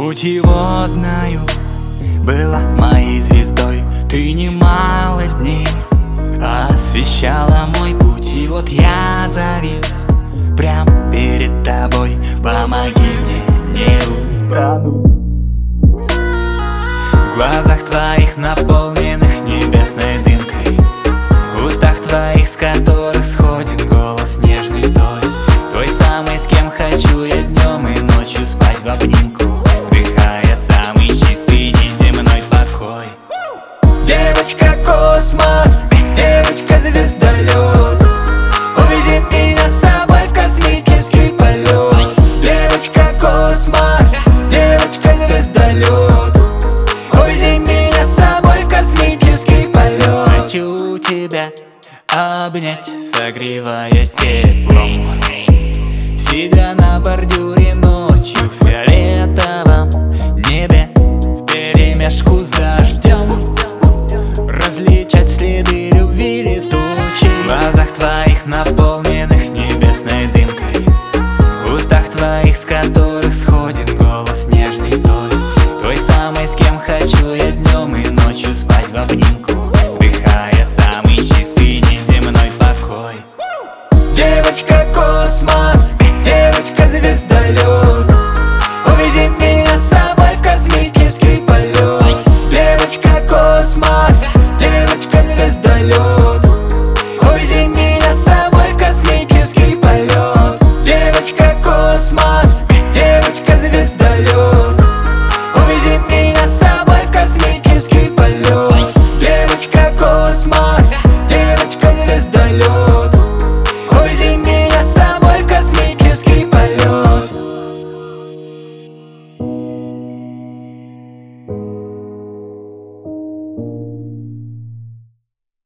Путеводною была моей звездой. Ты немало дней освещала мой путь. И вот я завис прям перед тобой. Помоги мне не утонуть. В глазах твоих, наполненных небесной дымкой, в устах твоих, с которых сходит голос нежный той. Той самый, с кем хочу я днем и ночью спать в обнимку, вдыхая самый чистый неземной покой. Девочка космос, девочка звездолет, увези меня с собой в космический полет. Девочка космос, девочка звездолет, увези меня с собой в космический полет. Хочу тебя обнять, согреваясь теплом, сидя на бордюре ночью в фиолетовом небе, вперемешку с дождем, различать следы любви летучей. В глазах твоих, наполненных небесной дымкой, в устах твоих, с которых сходит голос нежный той. Той самой, с кем хочу я днем и ночью спать в обнимку, вдыхая самый чистый неземной покой. Девочка космос, девочка звездолет, увези меня с собой в космический полет. Девочка космос, девочка звездолет, увези меня с собой в космический полет. Девочка космос, девочка звездолет, увези меня с собой в космический полет. Девочка космос, девочка звездолет.